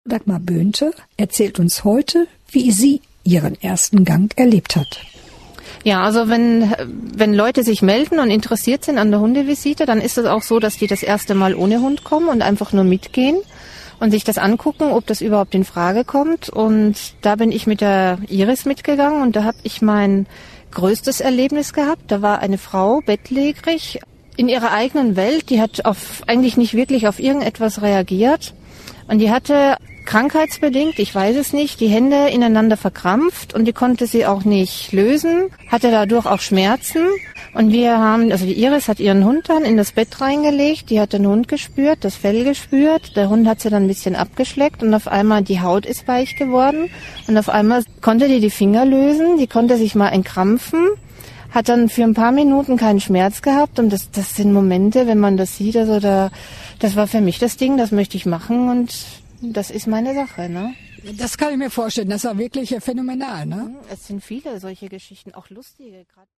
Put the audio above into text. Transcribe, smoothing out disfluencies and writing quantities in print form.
Dagmar Böhnte erzählt uns heute, wie sie ihren ersten Gang erlebt hat. Ja, also wenn Leute sich melden und interessiert sind an der Hundevisite, dann ist es auch so, dass die das erste Mal ohne Hund kommen und einfach nur mitgehen und sich das angucken, ob das überhaupt in Frage kommt. Und da bin ich mit der Iris mitgegangen und da habe ich mein größtes Erlebnis gehabt. Da war eine Frau bettlägerig in ihrer eigenen Welt, die hat eigentlich nicht wirklich auf irgendetwas reagiert und die hatte krankheitsbedingt, ich weiß es nicht, die Hände ineinander verkrampft und die konnte sie auch nicht lösen, hatte dadurch auch Schmerzen. Und die Iris hat ihren Hund dann in das Bett reingelegt, die hat den Hund gespürt, das Fell gespürt, der Hund hat sie dann ein bisschen abgeschleckt und auf einmal die Haut ist weich geworden und auf einmal konnte die Finger lösen, die konnte sich mal entkrampfen, hat dann für ein paar Minuten keinen Schmerz gehabt und das sind Momente, wenn man das sieht, also das war für mich das Ding, das möchte ich machen und das ist meine Sache, ne? Das kann ich mir vorstellen, das war wirklich phänomenal, ne? Es sind viele solche Geschichten, auch lustige.